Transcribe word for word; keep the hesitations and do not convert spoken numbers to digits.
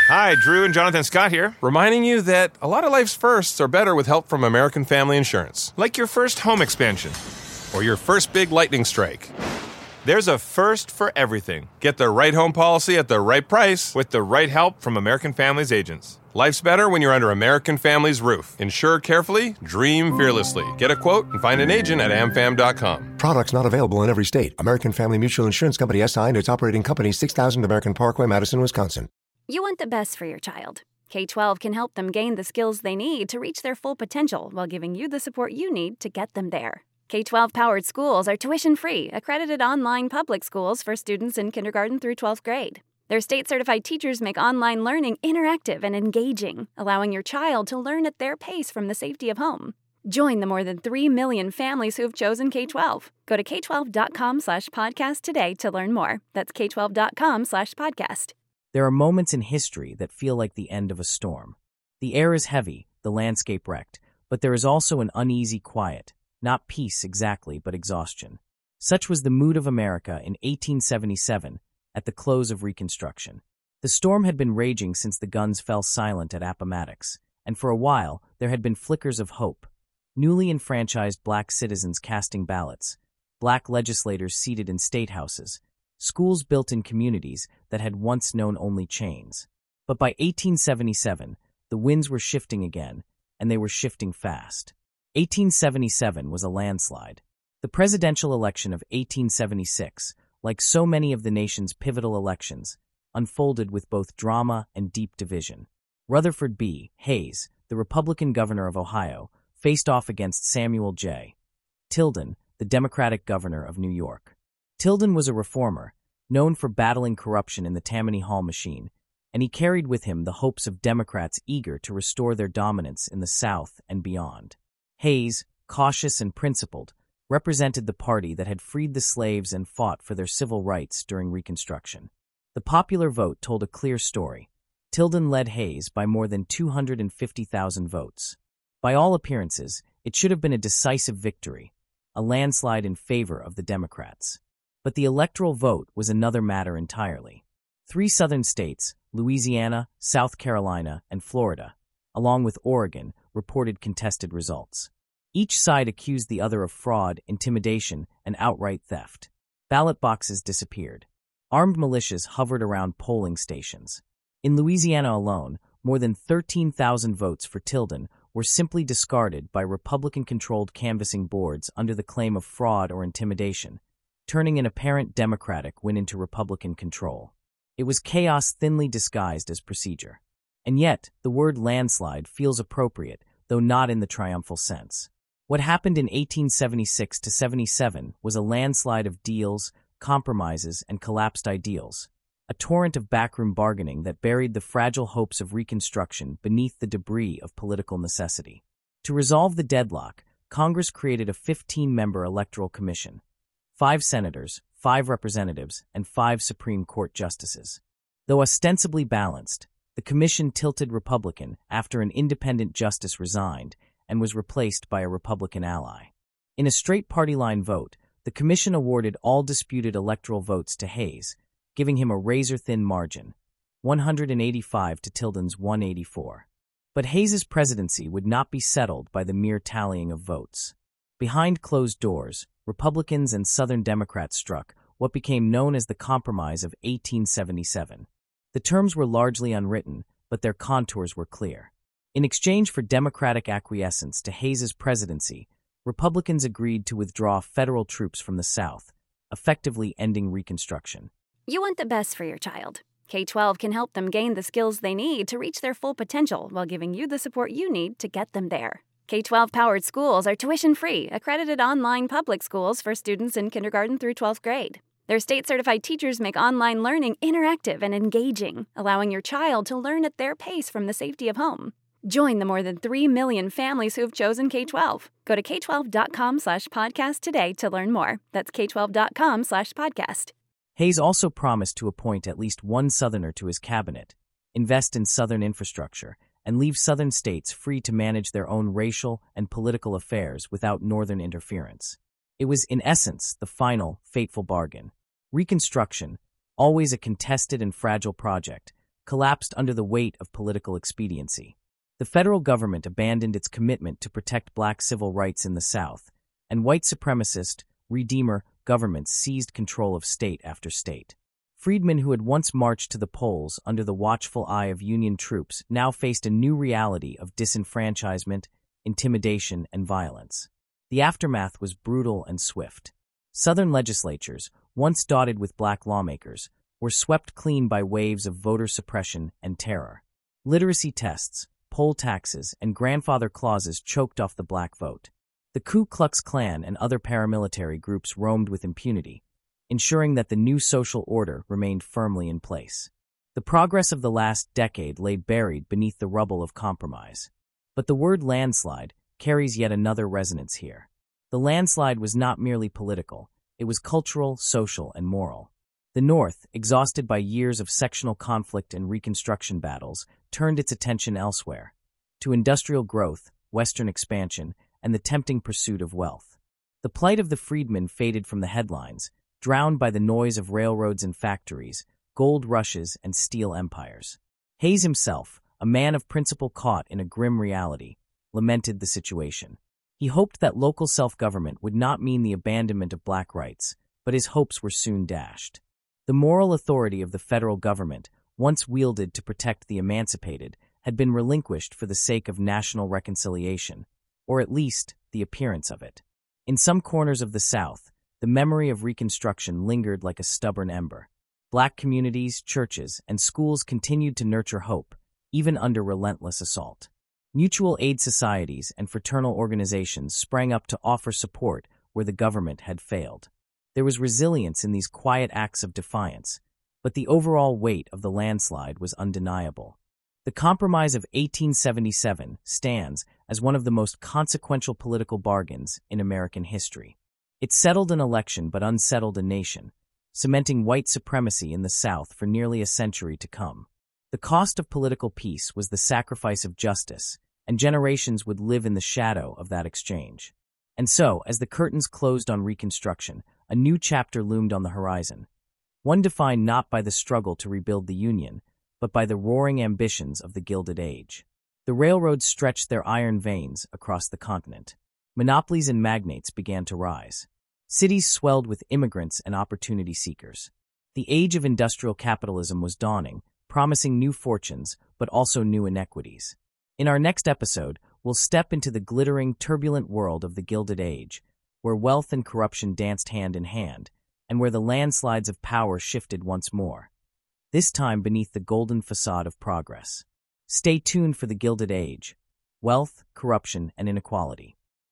Hi, Drew and Jonathan Scott here, reminding you that a lot of life's firsts are better with help from American Family Insurance. Like your first home expansion or your first big lightning strike. There's a first for everything. Get the right home policy at the right price with the right help from American Family's agents. Life's better when you're under American Family's roof. Insure carefully, dream fearlessly. Get a quote and find an agent at am fam dot com. Products not available in every state. American Family Mutual Insurance Company S I and its operating company, six thousand American Parkway, Madison, Wisconsin. You want the best for your child. K twelve can help them gain the skills they need to reach their full potential while giving you the support you need to get them there. K twelve-powered schools are tuition-free, accredited online public schools for students in kindergarten through twelfth grade. Their state-certified teachers make online learning interactive and engaging, allowing your child to learn at their pace from the safety of home. Join the more than three million families who have chosen K twelve. Go to k twelve dot com slash podcast today to learn more. That's k twelve dot com slash podcast. There are moments in history that feel like the end of a storm. The air is heavy, the landscape wrecked, but there is also an uneasy quiet. Not peace exactly, but exhaustion. Such was the mood of America in eighteen seventy-seven, at the close of Reconstruction. The storm had been raging since the guns fell silent at Appomattox, and for a while there had been flickers of hope. Newly enfranchised black citizens casting ballots, black legislators seated in state houses, schools built in communities that had once known only chains. But by eighteen seventy-seven, the winds were shifting again, and they were shifting fast. eighteen seventy-seven was a landslide. The presidential election of eighteen seventy-six, like so many of the nation's pivotal elections, unfolded with both drama and deep division. Rutherford B. Hayes, the Republican governor of Ohio, faced off against Samuel J. Tilden, the Democratic governor of New York. Tilden was a reformer, known for battling corruption in the Tammany Hall machine, and he carried with him the hopes of Democrats eager to restore their dominance in the South and beyond. Hayes, cautious and principled, represented the party that had freed the slaves and fought for their civil rights during Reconstruction. The popular vote told a clear story. Tilden led Hayes by more than two hundred fifty thousand votes. By all appearances, it should have been a decisive victory, a landslide in favor of the Democrats. But the electoral vote was another matter entirely. Three southern states, Louisiana, South Carolina, and Florida, along with Oregon, reported contested results. Each side accused the other of fraud, intimidation, and outright theft. Ballot boxes disappeared. Armed militias hovered around polling stations. In Louisiana alone, more than thirteen thousand votes for Tilden were simply discarded by Republican-controlled canvassing boards under the claim of fraud or intimidation, turning an apparent Democratic win into Republican control. It was chaos thinly disguised as procedure. And yet, the word landslide feels appropriate, though not in the triumphal sense. What happened in eighteen seventy-six to seventy-seven was a landslide of deals, compromises, and collapsed ideals, a torrent of backroom bargaining that buried the fragile hopes of Reconstruction beneath the debris of political necessity. To resolve the deadlock, Congress created a fifteen-member electoral commission, five senators, five representatives, and five Supreme Court justices. Though ostensibly balanced, the commission tilted Republican after an independent justice resigned and was replaced by a Republican ally. In a straight party-line vote, the commission awarded all disputed electoral votes to Hayes, giving him a razor-thin margin, one hundred eighty-five to Tilden's one hundred eighty-four. But Hayes's presidency would not be settled by the mere tallying of votes. Behind closed doors, Republicans and Southern Democrats struck what became known as the Compromise of eighteen seventy-seven. The terms were largely unwritten, but their contours were clear. In exchange for Democratic acquiescence to Hayes's presidency, Republicans agreed to withdraw federal troops from the South, effectively ending Reconstruction. You want the best for your child. K twelve can help them gain the skills they need to reach their full potential while giving you the support you need to get them there. K twelve-powered schools are tuition-free, accredited online public schools for students in kindergarten through twelfth grade. Their state-certified teachers make online learning interactive and engaging, allowing your child to learn at their pace from the safety of home. Join the more than three million families who have chosen K twelve. Go to k twelve dot com slash podcast today to learn more. That's k twelve dot com slash podcast. Hayes also promised to appoint at least one Southerner to his cabinet, invest in Southern infrastructure, and leave Southern states free to manage their own racial and political affairs without Northern interference. It was, in essence, the final, fateful bargain. Reconstruction, always a contested and fragile project, collapsed under the weight of political expediency. The federal government abandoned its commitment to protect black civil rights in the South, and white supremacist, Redeemer governments seized control of state after state. Freedmen who had once marched to the polls under the watchful eye of Union troops now faced a new reality of disenfranchisement, intimidation, and violence. The aftermath was brutal and swift. Southern legislatures, once dotted with black lawmakers, were swept clean by waves of voter suppression and terror. Literacy tests, poll taxes, and grandfather clauses choked off the black vote. The Ku Klux Klan and other paramilitary groups roamed with impunity, ensuring that the new social order remained firmly in place. The progress of the last decade lay buried beneath the rubble of compromise. But the word landslide carries yet another resonance here. The landslide was not merely political, it was cultural, social, and moral. The North, exhausted by years of sectional conflict and Reconstruction battles, turned its attention elsewhere, to industrial growth, Western expansion, and the tempting pursuit of wealth. The plight of the freedmen faded from the headlines, drowned by the noise of railroads and factories, gold rushes, and steel empires. Hayes himself, a man of principle caught in a grim reality, lamented the situation. He hoped that local self-government would not mean the abandonment of black rights, but his hopes were soon dashed. The moral authority of the federal government, once wielded to protect the emancipated, had been relinquished for the sake of national reconciliation, or at least the appearance of it. In some corners of the South, the memory of Reconstruction lingered like a stubborn ember. Black communities, churches, and schools continued to nurture hope, even under relentless assault. Mutual aid societies and fraternal organizations sprang up to offer support where the government had failed. There was resilience in these quiet acts of defiance, but the overall weight of the landslide was undeniable. The Compromise of eighteen seventy-seven stands as one of the most consequential political bargains in American history. It settled an election but unsettled a nation, cementing white supremacy in the South for nearly a century to come. The cost of political peace was the sacrifice of justice, and generations would live in the shadow of that exchange. And so, as the curtains closed on Reconstruction, a new chapter loomed on the horizon, one defined not by the struggle to rebuild the Union, but by the roaring ambitions of the Gilded Age. The railroads stretched their iron veins across the continent. Monopolies and magnates began to rise. Cities swelled with immigrants and opportunity seekers. The age of industrial capitalism was dawning, promising new fortunes, but also new inequities. In our next episode, we'll step into the glittering, turbulent world of the Gilded Age, where wealth and corruption danced hand in hand, and where the landslides of power shifted once more, this time beneath the golden facade of progress. Stay tuned for the Gilded Age, wealth, corruption, and inequality.